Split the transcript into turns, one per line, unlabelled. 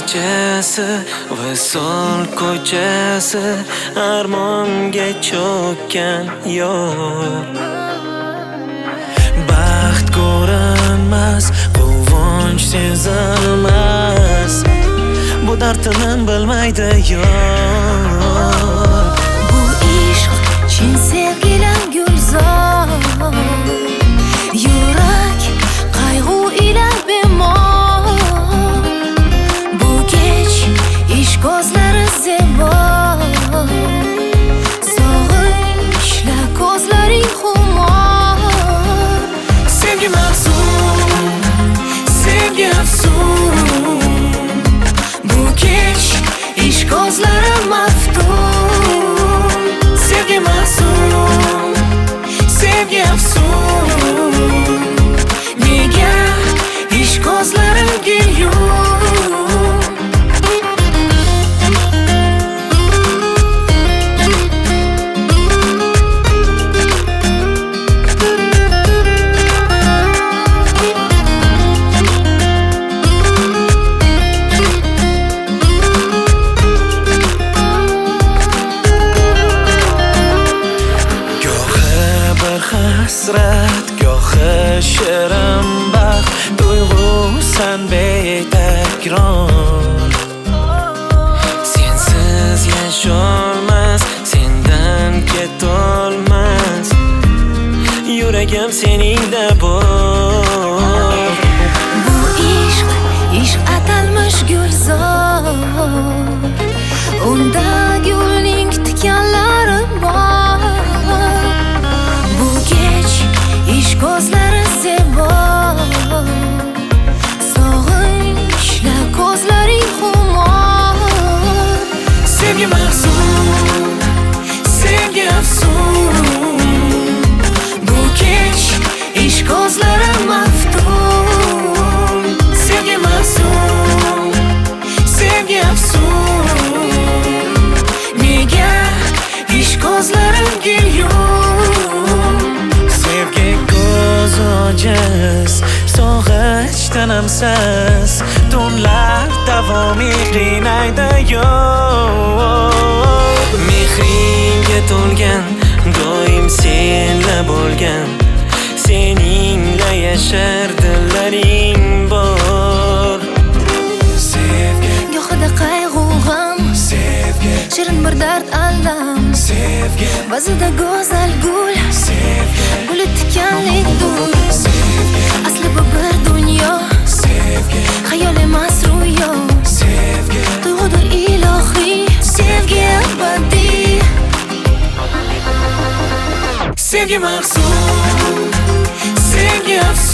kechasi, visol ko'chasi, armonga cho'kkan yor. Baxt ko'rinmas, quvonch sezilmas, bu dardini bilmaydi yor.
Bu ishq chin sevgilar gulzor, yurak qayg'u ila bemor. Bu kech ish ko'zlari zebo, sog'inchla ko'zlaring xumor.
Sevgi mahzun, sevgi afsun, bu kech
ish ko'zlari maftun.
sevgi mahzun, sevgi afsun, nega ish ko'zlarimga yum. Hasrat, gohi shirin baxt, tuyg'usan betakror. Sensiz yasholmas, sendan ketolmas, yuragim seningda bor.
Bu ishq atalmish gulzor, unda gulning tikanlari bor. Bu kech ish ko'zlari zebo, sog'inchla ko'zlaring xumor.
Sevgi mahzun, sevgi afsun, bu kech
ish ko'zlari maftun.
sevgi mahzun, sevgi afsun, nega ish ko'zlarimga yum. Sevgi ko'z ojiz, sog'inch tanamsiz, tunlar davomiy qiynaydi yo'q. Mehringga to'lgan, doim senla bo'lgan, seningla yashar dillaring bor. Sevgi,
Gohida qayg'u g'am,
sevgi,
shirin bir dard alam,
sevgi,
ba'zida go'zal gul,
sevgi,
guli tikanli dur.
sevgi,
Asli bu bir dunyo,
sevgi,
xayol emas ro'yo.
sevgi,
Tuyg'udir ilohiy, sevgi abadiy.
sevgi mahzun, sevgi afsun.